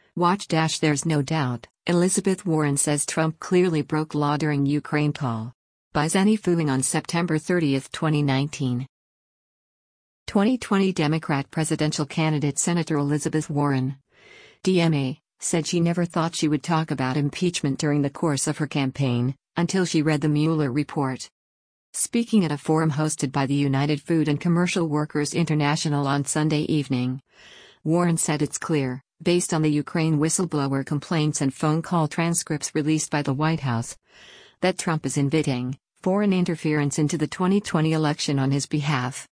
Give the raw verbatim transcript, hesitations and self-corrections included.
Watch dash There's no doubt, Elizabeth Warren says Trump clearly broke law during Ukraine call. By Zenny Fuing on September thirtieth, twenty nineteen. twenty twenty Democrat presidential candidate Senator Elizabeth Warren, D M A, said she never thought she would talk about impeachment during the course of her campaign, until she read the Mueller report. Speaking at a forum hosted by the United Food and Commercial Workers International on Sunday evening, Warren said it's clear, based on the Ukraine whistleblower complaints and phone call transcripts released by the White House, that Trump is inviting foreign interference into the twenty twenty election on his behalf.